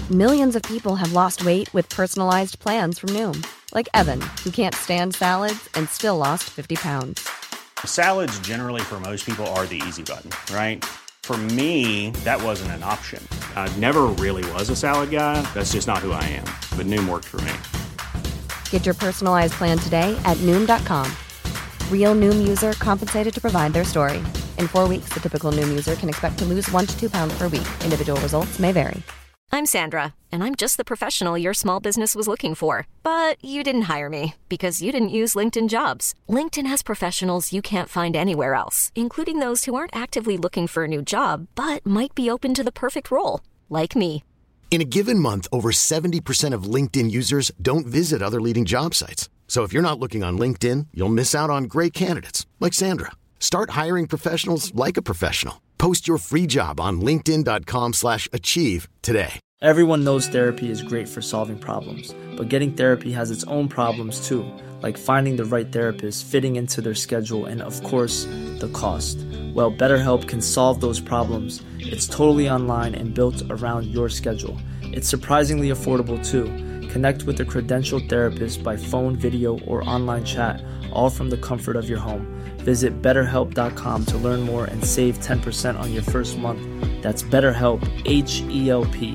Millions of people have lost weight with personalized plans from Noom. Like Evan, who can't stand salads and still lost 50 pounds. Salads generally for most people are the easy button, right? For me, that wasn't an option. I never really was a salad guy. That's just not who I am. But Noom worked for me. Get your personalized plan today at Noom.com. Real Noom user compensated to provide their story. In 4 weeks, the typical Noom user can expect to lose 1 to 2 pounds per week. Individual results may vary. I'm Sandra, and I'm just the professional your small business was looking for. But you didn't hire me because you didn't use LinkedIn Jobs. LinkedIn has professionals you can't find anywhere else, including those who aren't actively looking for a new job, but might be open to the perfect role, like me. In a given month, over 70% of LinkedIn users don't visit other leading job sites. So if you're not looking on LinkedIn, you'll miss out on great candidates like Sandra. Start hiring professionals like a professional. Post your free job on linkedin.com/achieve today. Everyone knows therapy is great for solving problems, but getting therapy has its own problems too, like finding the right therapist, fitting into their schedule, and of course, the cost. Well, BetterHelp can solve those problems. It's totally online and built around your schedule. It's surprisingly affordable too. Connect with a credentialed therapist by phone, video, or online chat, all from the comfort of your home. Visit BetterHelp.com to learn more and save 10% on your first month. That's BetterHelp, H-E-L-P.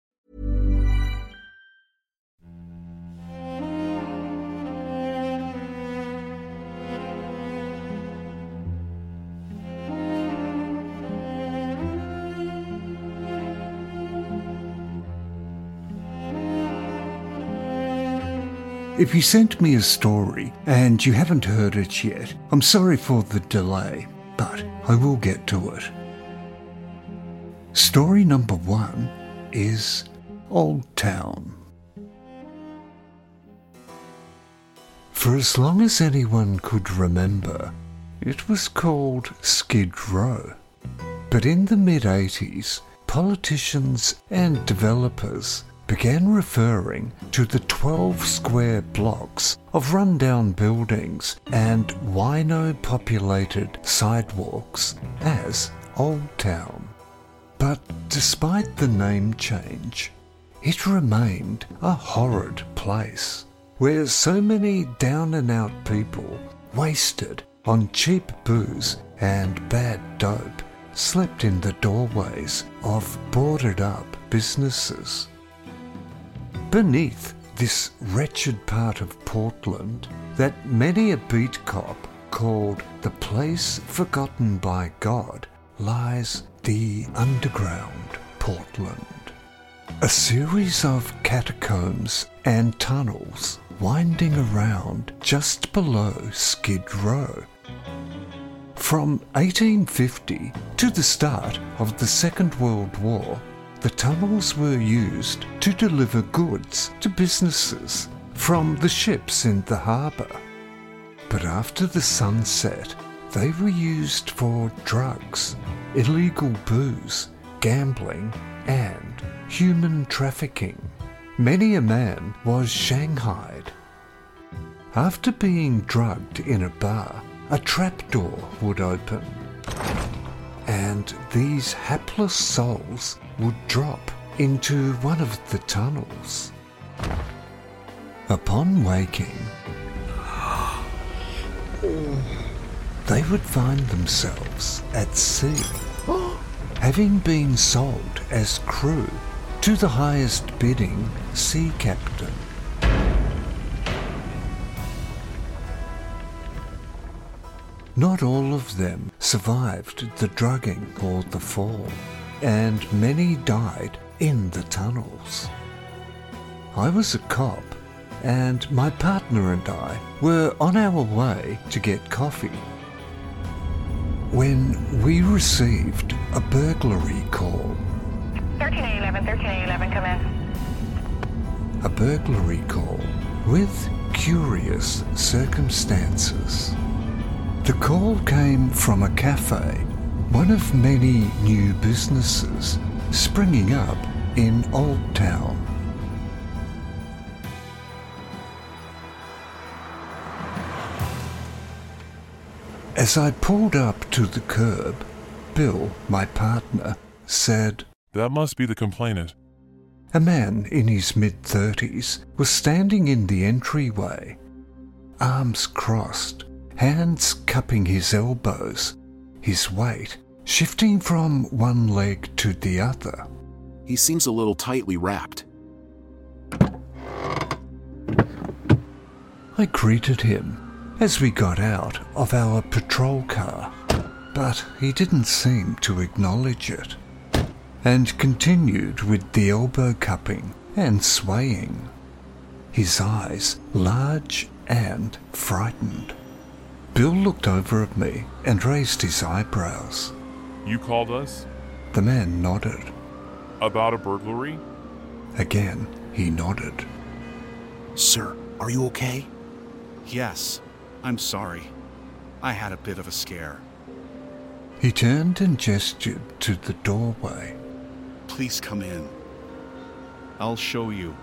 If you sent me a story and you haven't heard it yet, I'm sorry for the delay, but I will get to it. Story number 1 is Old Town. For as long as anyone could remember, it was called Skid Row. But in the mid-80s, politicians and developers began referring to the 12 square blocks of rundown buildings and wino-populated sidewalks as Old Town. But despite the name change, it remained a horrid place where so many down-and-out people wasted on cheap booze and bad dope slept in the doorways of boarded-up businesses. Beneath this wretched part of Portland that many a beat cop called the place forgotten by God lies the underground Portland. A series of catacombs and tunnels winding around just below Skid Row. From 1850 to the start of the Second World War, the tunnels were used to deliver goods to businesses from the ships in the harbour. But after the sunset, they were used for drugs, illegal booze, gambling, and human trafficking. Many a man was shanghaied. After being drugged in a bar, a trapdoor would open, and these hapless souls would drop into one of the tunnels. Upon waking, they would find themselves at sea, having been sold as crew to the highest bidding sea captain. Not all of them survived the drugging or the fall, and many died in the tunnels. I was a cop, and my partner and I were on our way to get coffee when we received a burglary call. 1311, come in. A burglary call with curious circumstances. The call came from a cafe, one of many new businesses springing up in Old Town. As I pulled up to the curb, Bill, my partner, said, "That must be the complainant." A man in his mid-30s was standing in the entryway, arms crossed, hands cupping his elbows, his weight shifting from one leg to the other. He seems a little tightly wrapped. I greeted him as we got out of our patrol car, but he didn't seem to acknowledge it, and continued with the elbow cupping and swaying, his eyes large and frightened. Bill looked over at me and raised his eyebrows. You called us? The man nodded. About a burglary? Again, he nodded. Sir, are you okay? Yes, I'm sorry. I had a bit of a scare. He turned and gestured to the doorway. Please come in. I'll show you.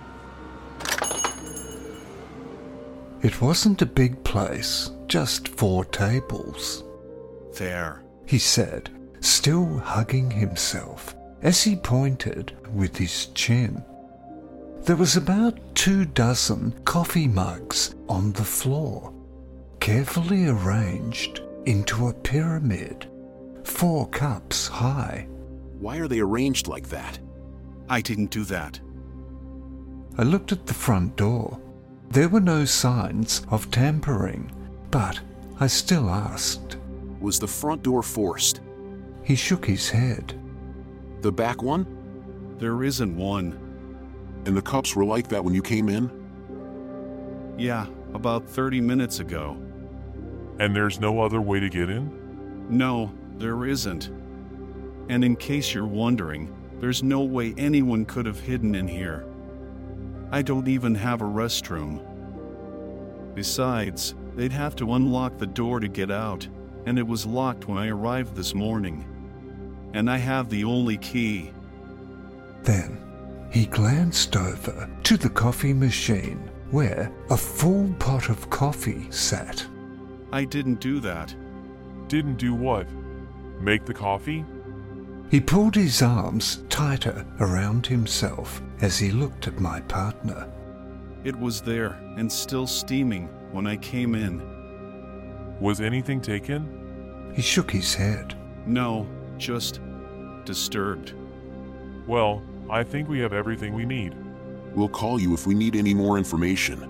It wasn't a big place, just 4 tables. There. He said, still hugging himself as he pointed with his chin. There was about 24 coffee mugs on the floor, carefully arranged into a pyramid, 4 cups high. Why are they arranged like that? I didn't do that. I looked at the front door. There were no signs of tampering, but I still asked. Was the front door forced? He shook his head. The back one? There isn't one. And the cups were like that when you came in? Yeah, about 30 minutes ago. And there's no other way to get in? No, there isn't. And in case you're wondering, there's no way anyone could have hidden in here. I don't even have a restroom. Besides, they'd have to unlock the door to get out, and it was locked when I arrived this morning. And I have the only key. Then he glanced over to the coffee machine where a full pot of coffee sat. I didn't do that. Didn't do what? Make the coffee? He pulled his arms tighter around himself as he looked at my partner. It was there and still steaming when I came in. Was anything taken? He shook his head. No, just disturbed. Well, I think we have everything we need. We'll call you if we need any more information.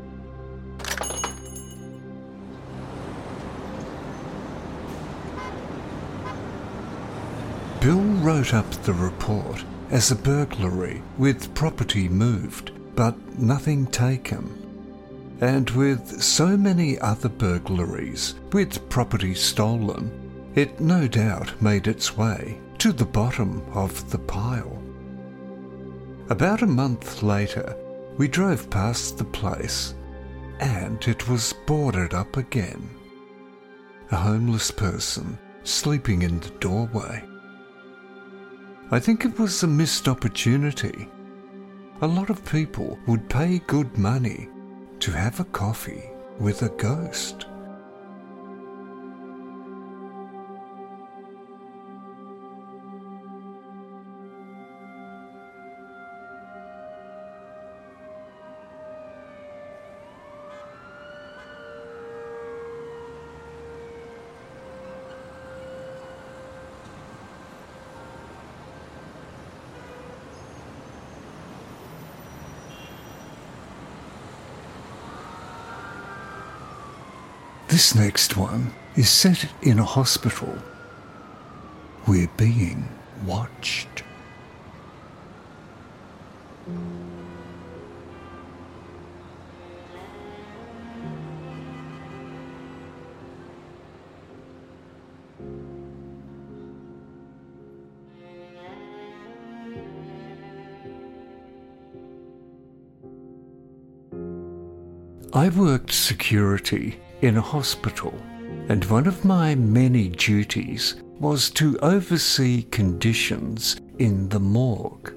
Bill wrote up the report as a burglary with property moved, but nothing taken. And with so many other burglaries with property stolen, it no doubt made its way to the bottom of the pile. About a month later, we drove past the place, and it was boarded up again. A homeless person sleeping in the doorway. I think it was a missed opportunity. A lot of people would pay good money to have a coffee with a ghost. This next one is set in a hospital. We're being watched. I worked security in a hospital, and one of my many duties was to oversee conditions in the morgue.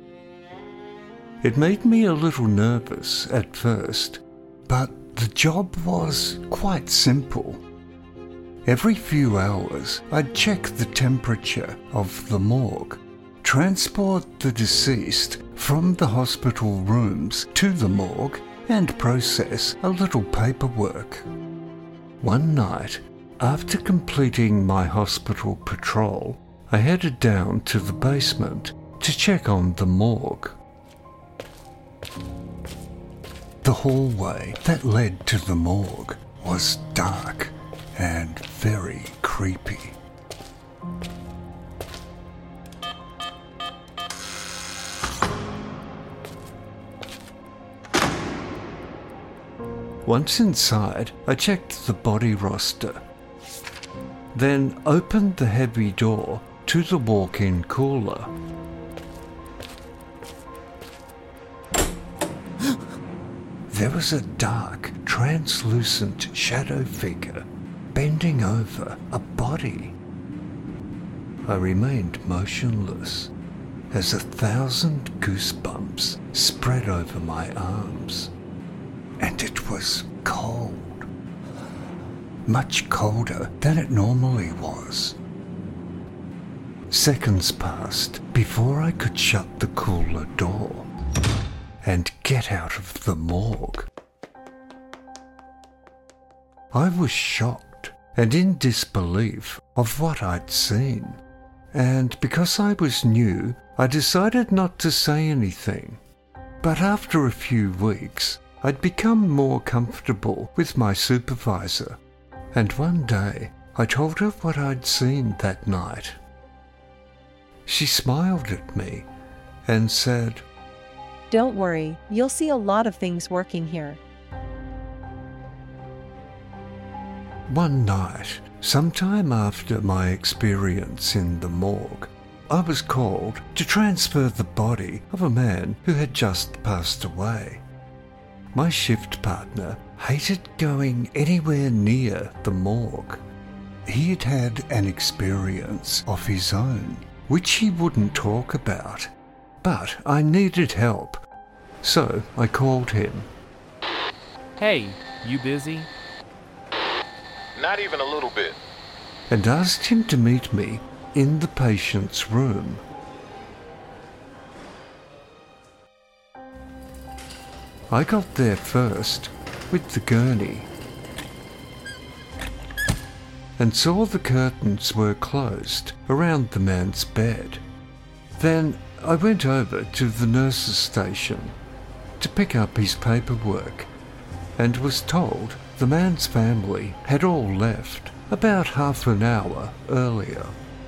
It made me a little nervous at first, but the job was quite simple. Every few hours, I'd check the temperature of the morgue, transport the deceased from the hospital rooms to the morgue and process a little paperwork. One night, after completing my hospital patrol, I headed down to the basement to check on the morgue. The hallway that led to the morgue was dark and very creepy. Once inside, I checked the body roster, then opened the heavy door to the walk-in cooler. There was a dark, translucent shadow figure bending over a body. I remained motionless as 1,000 goosebumps spread over my arms. And it was cold. Much colder than it normally was. Seconds passed before I could shut the cooler door and get out of the morgue. I was shocked and in disbelief of what I'd seen, and because I was new, I decided not to say anything. But after a few weeks, I'd become more comfortable with my supervisor, and one day I told her what I'd seen that night. She smiled at me and said, "Don't worry, you'll see a lot of things working here." One night, sometime after my experience in the morgue, I was called to transfer the body of a man who had just passed away. My shift partner hated going anywhere near the morgue. He'd had an experience of his own, which he wouldn't talk about, but I needed help, so I called him. "Hey, you busy?" "Not even a little bit." And asked him to meet me in the patient's room. I got there first with the gurney and saw the curtains were closed around the man's bed. Then I went over to the nurse's station to pick up his paperwork and was told the man's family had all left about half an hour earlier.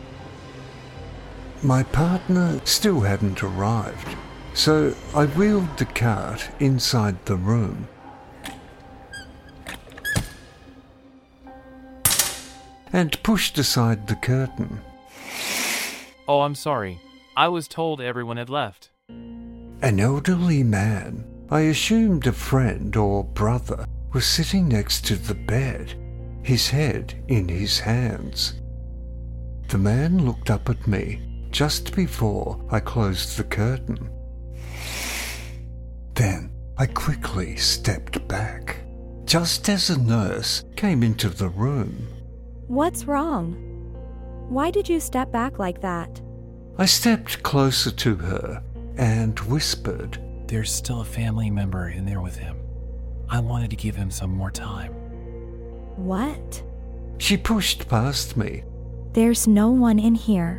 My partner still hadn't arrived, so I wheeled the cart inside the room and pushed aside the curtain. "Oh, I'm sorry. I was told everyone had left." An elderly man, I assumed a friend or brother, was sitting next to the bed, his head in his hands. The man looked up at me just before I closed the curtain. Then I quickly stepped back, just as a nurse came into the room. "What's wrong? Why did you step back like that?" I stepped closer to her and whispered, "There's still a family member in there with him. I wanted to give him some more time." "What?" She pushed past me. "There's no one in here."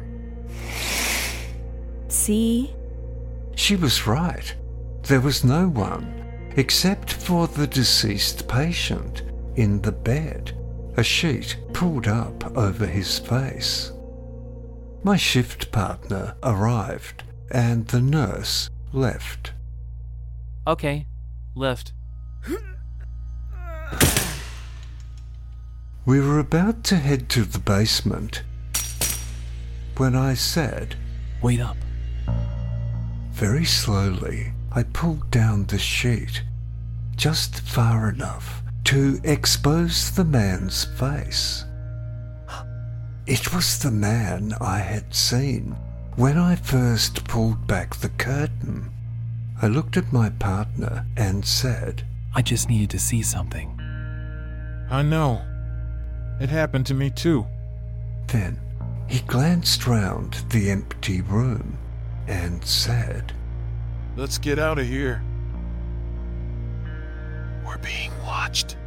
"See?" She was right. There was no one, except for the deceased patient in the bed, a sheet pulled up over his face. My shift partner arrived, and the nurse left. "Okay, left." We were about to head to the basement when I said, "Wait up." Very slowly, I pulled down the sheet, just far enough to expose the man's face. It was the man I had seen when I first pulled back the curtain. I looked at my partner and said, "I just needed to see something." "I know. It happened to me too." Then he glanced round the empty room and said, "Let's get out of here. We're being watched."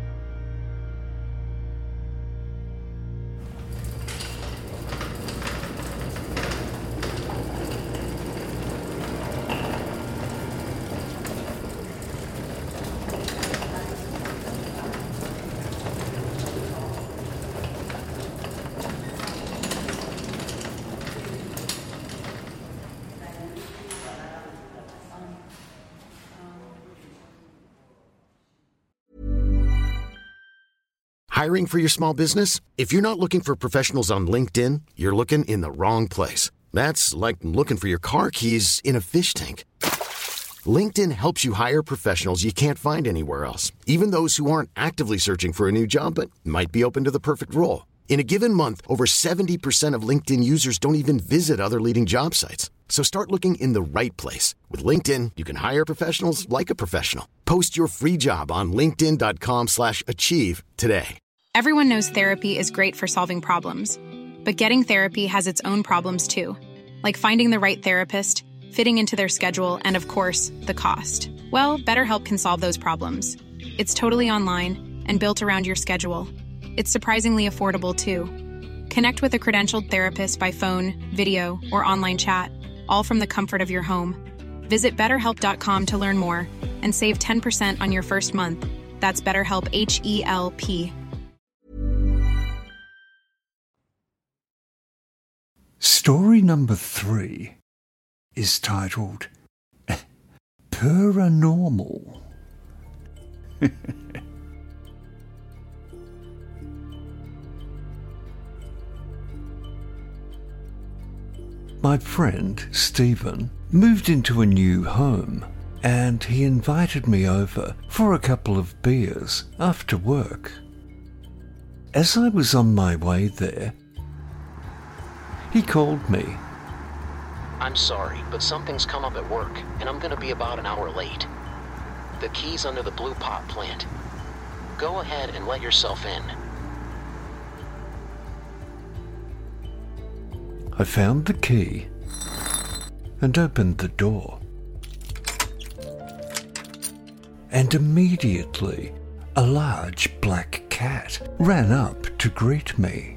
Hiring for your small business? If you're not looking for professionals on LinkedIn, you're looking in the wrong place. That's like looking for your car keys in a fish tank. LinkedIn helps you hire professionals you can't find anywhere else, even those who aren't actively searching for a new job but might be open to the perfect role. In a given month, over 70% of LinkedIn users don't even visit other leading job sites. So start looking in the right place. With LinkedIn, you can hire professionals like a professional. Post your free job on linkedin.com/achieve today. Everyone knows therapy is great for solving problems, but getting therapy has its own problems too, like finding the right therapist, fitting into their schedule, and of course, the cost. Well, BetterHelp can solve those problems. It's totally online and built around your schedule. It's surprisingly affordable too. Connect with a credentialed therapist by phone, video, or online chat, all from the comfort of your home. Visit BetterHelp.com to learn more and save 10% on your first month. That's BetterHelp, H-E-L-P. Story number 3 is titled Paranormal. My friend, Stephen, moved into a new home and he invited me over for a couple of beers after work. As I was on my way there, he called me. "I'm sorry, but something's come up at work, and I'm gonna be about an hour late. The key's under the blue pot plant. Go ahead and let yourself in." I found the key and opened the door. And immediately, a large black cat ran up to greet me.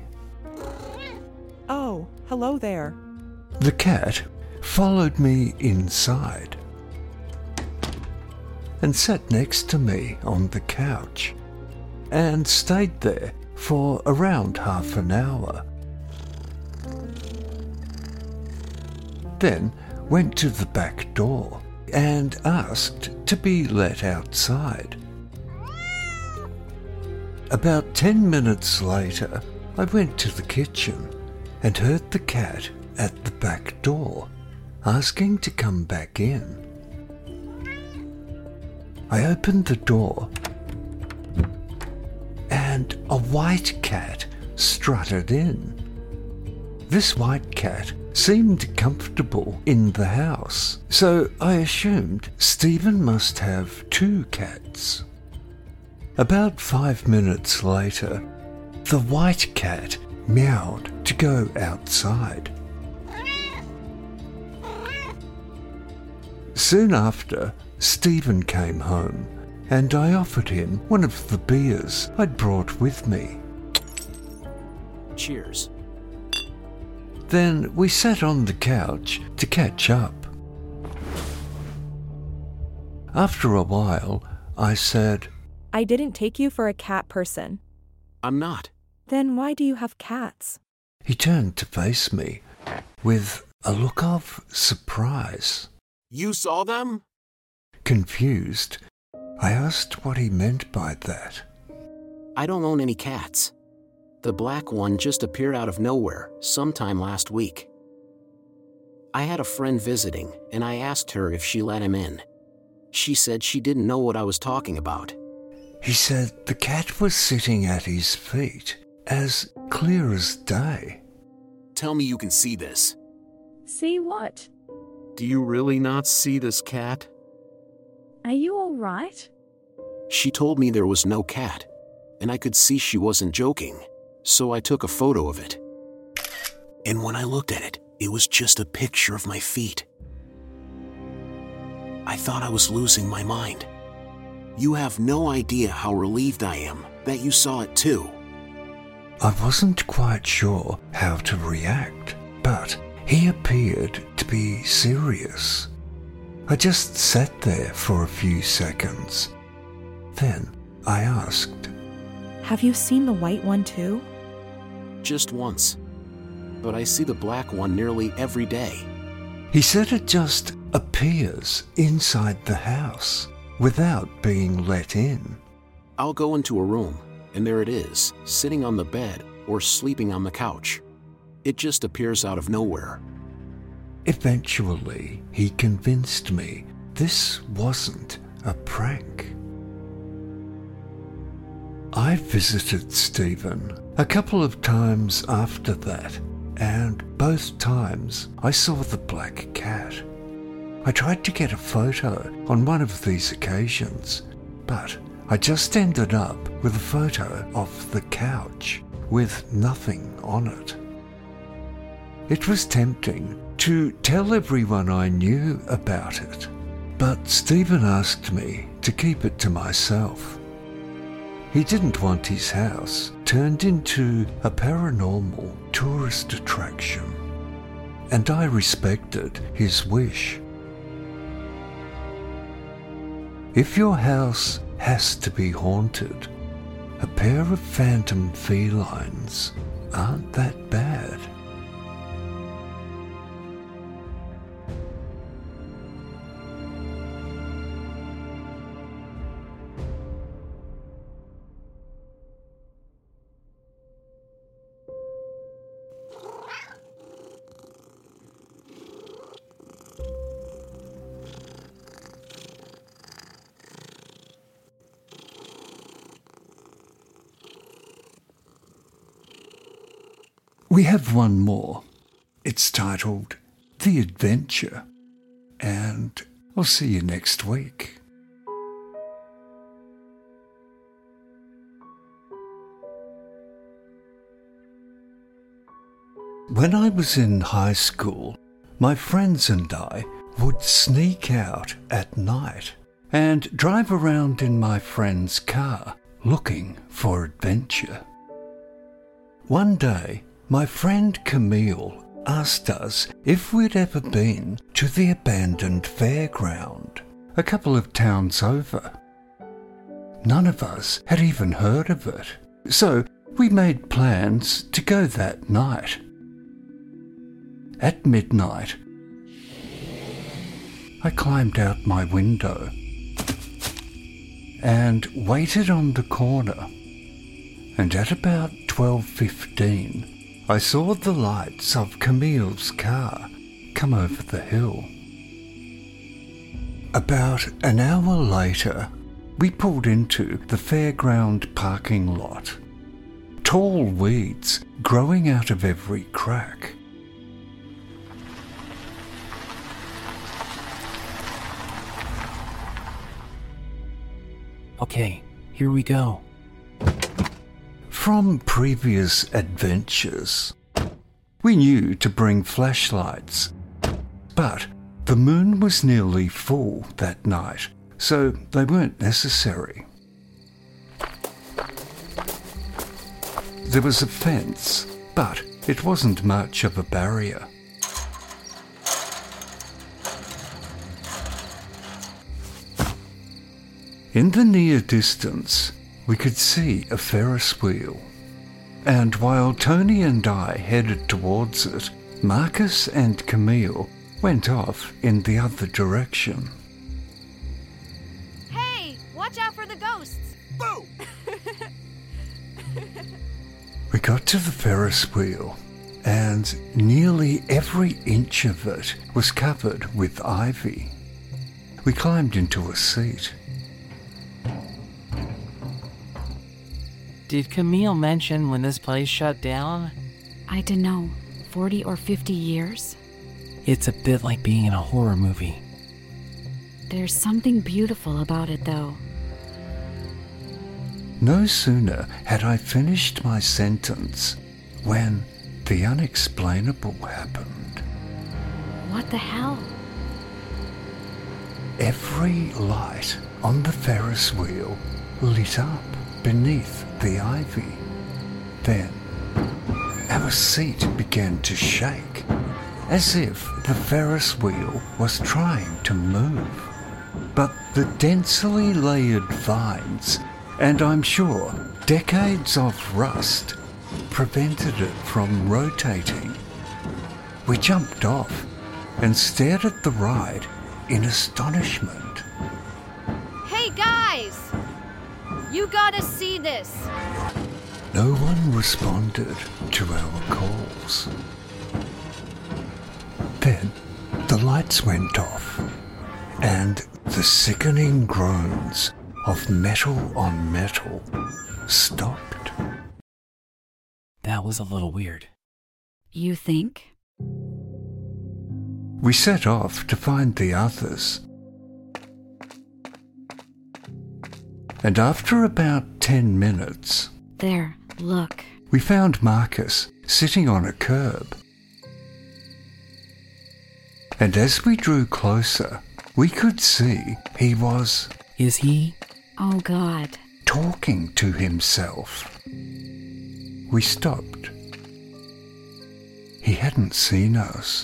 "Oh, hello there." The cat followed me inside and sat next to me on the couch and stayed there for around half an hour. Then went to the back door and asked to be let outside. About 10 minutes later, I went to the kitchen and heard the cat at the back door asking to come back in. I opened the door and a white cat strutted in. This white cat seemed comfortable in the house, so I assumed Stephen must have 2 cats. About 5 minutes later, the white cat meowed to go outside. Soon after, Stephen came home and I offered him one of the beers I'd brought with me. Cheers. Then we sat on the couch to catch up. After a while, I said, "I didn't take you for a cat person." "I'm not." "Then why do you have cats?" He turned to face me with a look of surprise. "You saw them?" Confused, I asked what he meant by that. "I don't own any cats. The black one just appeared out of nowhere sometime last week. I had a friend visiting, and I asked her if she let him in. She said she didn't know what I was talking about." He said the cat was sitting at his feet, as clear as day. "Tell me you can see this." "See what?" "Do you really not see this cat?" "Are you all right?" She told me there was no cat, and I could see she wasn't joking, so I took a photo of it. And when I looked at it, It was just a picture of my feet. I thought I was losing my mind. You have no idea how relieved I am that you saw it too. I wasn't quite sure how to react, but he appeared to be serious. I just sat there for a few seconds. Then I asked, Have you seen the white one too? Just once. But I see the black one nearly every day. He said it just appears inside the house without being let in. I'll go into a room, and there it is, sitting on the bed or sleeping on the couch. It just appears out of nowhere. Eventually, he convinced me this wasn't a prank. I visited Stephen a couple of times after that, and both times I saw the black cat. I tried to get a photo on one of these occasions, but I just ended up with a photo of the couch with nothing on it. It was tempting to tell everyone I knew about it, but Stephen asked me to keep it to myself. He didn't want his house turned into a paranormal tourist attraction, and I respected his wish. If your house has to be haunted, a pair of phantom felines aren't that bad. We have one more. It's titled The Adventure, and I'll see you next week. When I was in high school, my friends and I would sneak out at night and drive around in my friend's car looking for adventure. One day, my friend Camille asked us if we'd ever been to the abandoned fairground a couple of towns over. None of us had even heard of it, so we made plans to go that night. At midnight, I climbed out my window and waited on the corner, and at about 12:15, I saw the lights of Camille's car come over the hill. About an hour later, we pulled into the fairground parking lot. Tall weeds growing out of every crack. Okay, here we go. From previous adventures, we knew to bring flashlights, but the moon was nearly full that night, so they weren't necessary. There was a fence, but it wasn't much of a barrier. In the near distance, we could see a Ferris wheel, and while Tony and I headed towards it, Marcus and Camille went off in the other direction. Hey, watch out for the ghosts! Boo! We got to the Ferris wheel, and nearly every inch of it was covered with ivy. We climbed into a seat. Did Camille mention when this place shut down? I don't know, 40 or 50 years? It's a bit like being in a horror movie. There's something beautiful about it, though. No sooner had I finished my sentence when the unexplainable happened. What the hell? Every light on the Ferris wheel lit up beneath the ivy. Then our seat began to shake, as if the Ferris wheel was trying to move. But the densely layered vines, and I'm sure decades of rust, prevented it from rotating. We jumped off and stared at the ride in astonishment. Hey guys! You gotta see this! No one responded to our calls. Then the lights went off, and the sickening groans of metal on metal stopped. That was a little weird. You think? We set off to find the others. And after about 10 minutes, There, look. we found Marcus sitting on a curb. And as we drew closer, we could see he was... Is he? Oh God. Talking to himself. We stopped. He hadn't seen us.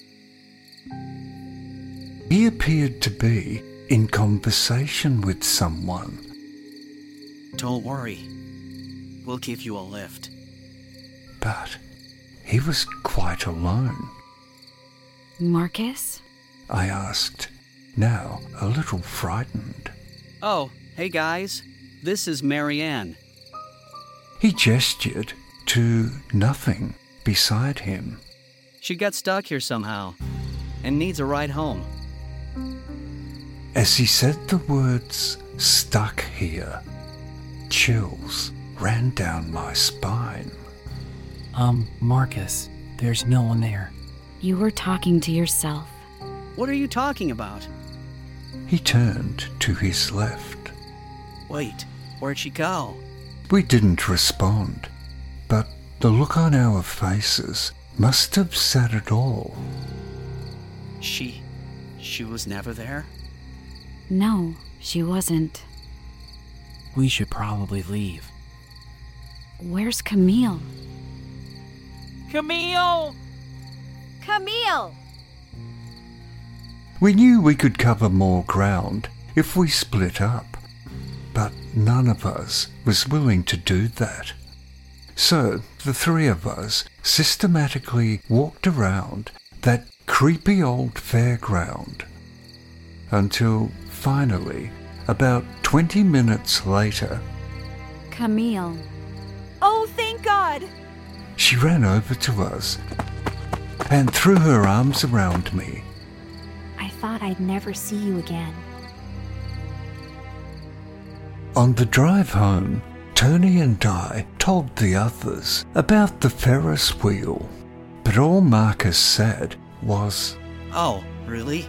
He appeared to be in conversation with someone. Don't worry. We'll give you a lift. But he was quite alone. Marcus? I asked, now a little frightened. Oh, hey guys. This is Marianne. He gestured to nothing beside him. She got stuck here somehow and needs a ride home. As he said the words, stuck here, chills ran down my spine. Marcus, there's no one there. You were talking to yourself. What are you talking about? He turned to his left. Wait, where'd she go? We didn't respond, but the look on our faces must have said it all. She was never there? No, she wasn't. We should probably leave. Where's Camille? Camille! Camille! We knew we could cover more ground if we split up, but none of us was willing to do that. So the three of us systematically walked around that creepy old fairground until finally, about 20 minutes later, Camille. Oh, thank God! she ran over to us and threw her arms around me. I thought I'd never see you again. On the drive home, Tony and I told the others about the Ferris wheel, but all Marcus said was, Oh, really?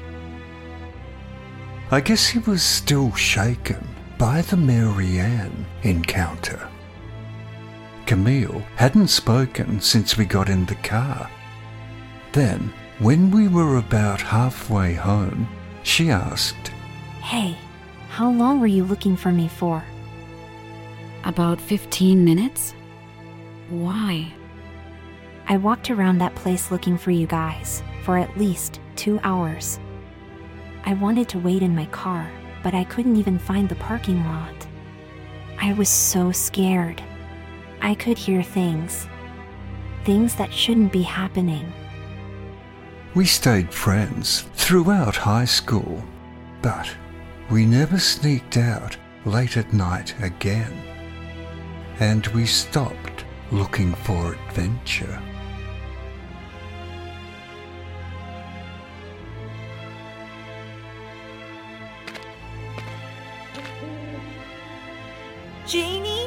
I guess he was still shaken by the Marianne encounter. Camille hadn't spoken since we got in the car. Then, when we were about halfway home, she asked, Hey, how long were you looking for me for? About 15 minutes? Why? I walked around that place looking for you guys for at least 2 hours. I wanted to wait in my car, but I couldn't even find the parking lot. I was so scared. I could hear things that shouldn't be happening. We stayed friends throughout high school, but we never sneaked out late at night again. And we stopped looking for adventure. Janie?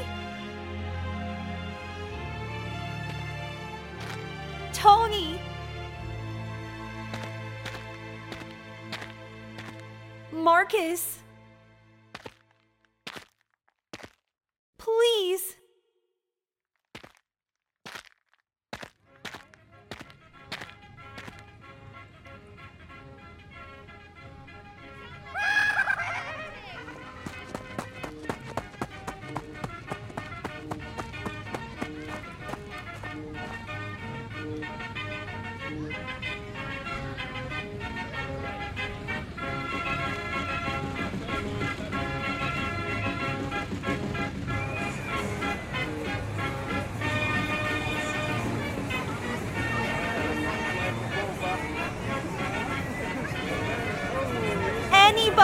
Tony? Marcus? Please?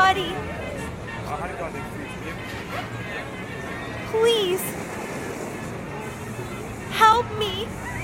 Somebody! Please! Help me!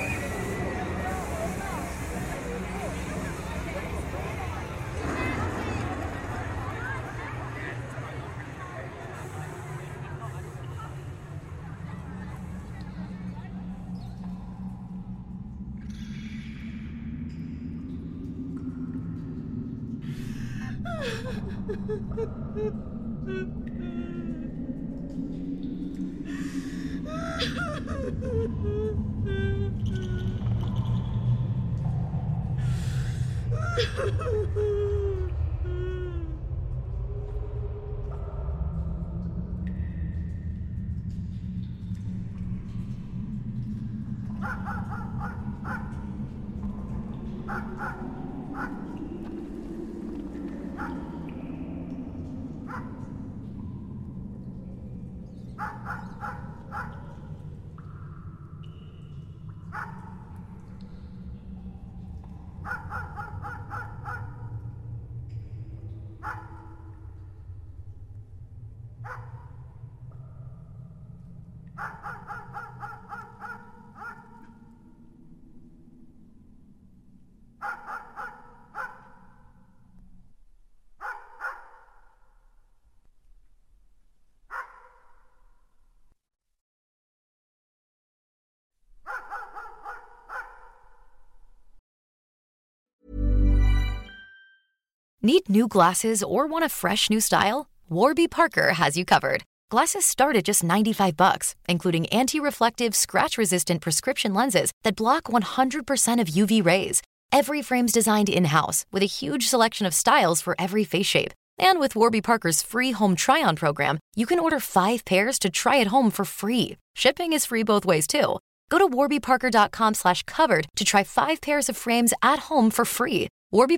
Need new glasses or want a fresh new style? Warby Parker has you covered. Glasses start at just $95, including anti-reflective, scratch-resistant prescription lenses that block 100% of UV rays. Every frame's designed in-house with a huge selection of styles for every face shape. And with Warby Parker's free home try-on program, you can order 5 pairs to try at home for free. Shipping is free both ways, too. Go to warbyparker.com/covered to try 5 pairs of frames at home for free.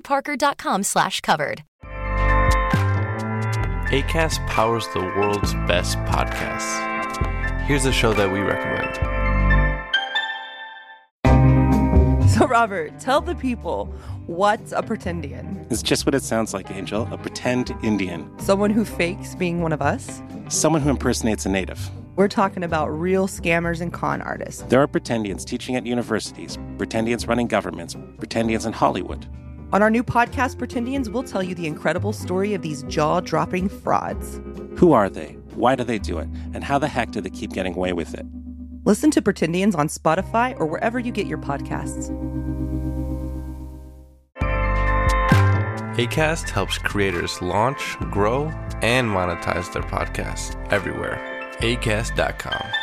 warbyparker.com/covered. Acast powers the world's best podcasts. Here's a show that we recommend. So, Robert, tell the people, what's a pretendian? It's just what it sounds like, Angel. A pretend Indian. Someone who fakes being one of us? Someone who impersonates a native. We're talking about real scammers and con artists. There are pretendians teaching at universities, pretendians running governments, pretendians in Hollywood. On our new podcast, Pretendians, we'll tell you the incredible story of these jaw-dropping frauds. Who are they? Why do they do it? And how the heck do they keep getting away with it? Listen to Pretendians on Spotify or wherever you get your podcasts. Acast helps creators launch, grow, and monetize their podcasts everywhere. Acast.com.